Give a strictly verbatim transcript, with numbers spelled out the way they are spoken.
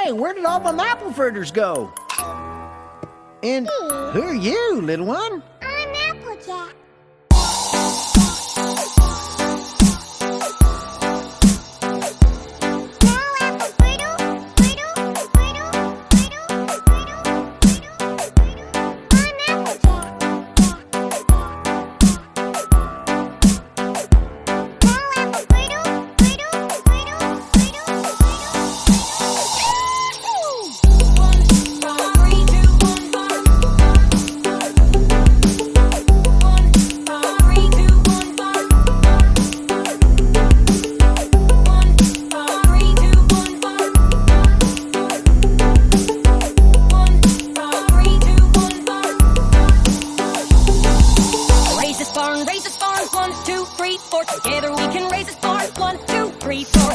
Hey, where did all them apple fritters go? And who are you, little one? I'm Applejack. Now, Apple Fritter, Fritter, Fritter, Fritter, Fritter, Fritter, I'm Applejack. Now, Apple Fritter, Fritter, Fritter, Fritter, Raise this barn, raise this barn, one, two, three, four. Together we can raise this barn, one, two, three, four.